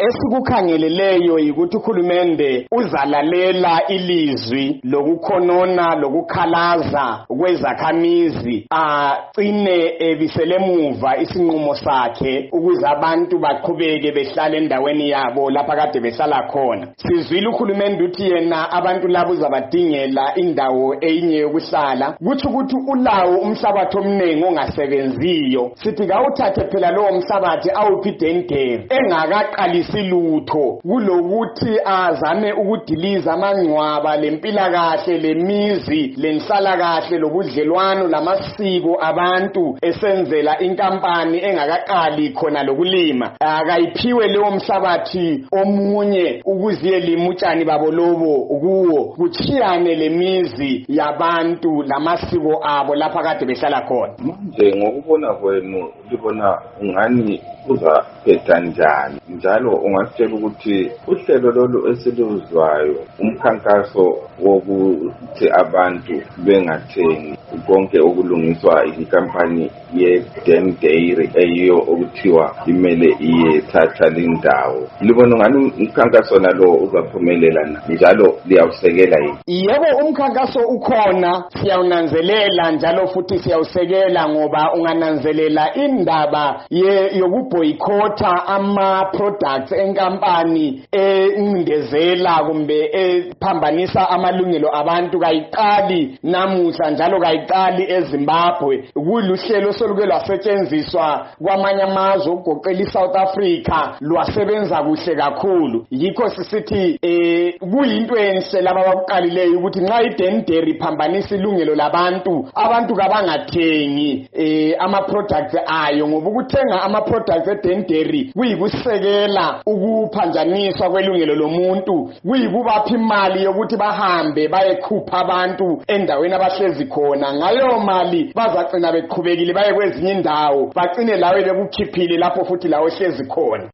Esikukhangeleleyo ukuthi ukhulumende uzalalela ilizwi lokukhonona lokukhalaza kwezakhamizi agcine ebisele emuva isinqumo sakhe ukuze abantu baqhubeke behlale endaweni yabo lapha kade behlala khona. Sizwile ukhulumende uthi yena abantu labo uzabadingela indawo eyinye yokuhlala, kuthi ukuthi ulawo umhlabathi omningi ongasebenziyo. Sithi kawuthathe phela lowo mhlabathi awuphi idendere engakaqalisi lutho kulokuthi azame ukudiliza amangcwaba lempilakahle lemizi lenhlalakahle lobudlelwano lamasiko abantu esenzela inkampani engakaqali khona lokulima. Akayiphiwe leyo mhlabathi omunye ukuze limutshani babo lobo kuwo kuchiyane lemizi yabantu lamasiko abo lapha kade behlala khona. Manje ngokubona kwenu libona ungani uzaphetha njani, njalo ungasitshela ukuthi uhlelo lolu esiluzwayo umkhankaso wokuthi abantu bengathengi konke okulungiswa inkampani ye-Den Dairy eyiyo okuthiwa imele iyethatha lindawo, libona ungani umkhankaso nalo uzaphumelela njalo liyawusekela yini? Yebo, umkhankaso ukhona, siyawunanzelela njalo futhi siyawusekela ngoba ungananzelela indaba yokuboycotha ama-products enkampani encindezela kumbe ephambanisa amalungelo abantu kayiqali namuhla njalo kayiqali eZimbabwe. Kuluhlelo soluke lwasetshenziswa kwamanye amazwe ukugoqela iSouth Africa, lwasebenza kuhle kakhulu. Yikho sisithi kuyinto enhle laba abakuqalileyo ukuthi nxa iDen Dairy iphambanisa ilungelo labantu, abantu kabangathengi ama-products ayo, ngoba ukuthenga ama-products eDen Dairy kuyikusekela ukuphanjaniswa kwelungelo lomuntu, kuyikubapha imali yokuthi bahambe bayekhupha abantu endaweni abahlezi khona. Ngayo mali bazagcina beqhubekile baye kwezinye indawo, bagcine lawe bekukhiphile lapho futhi lawe hlezi khona.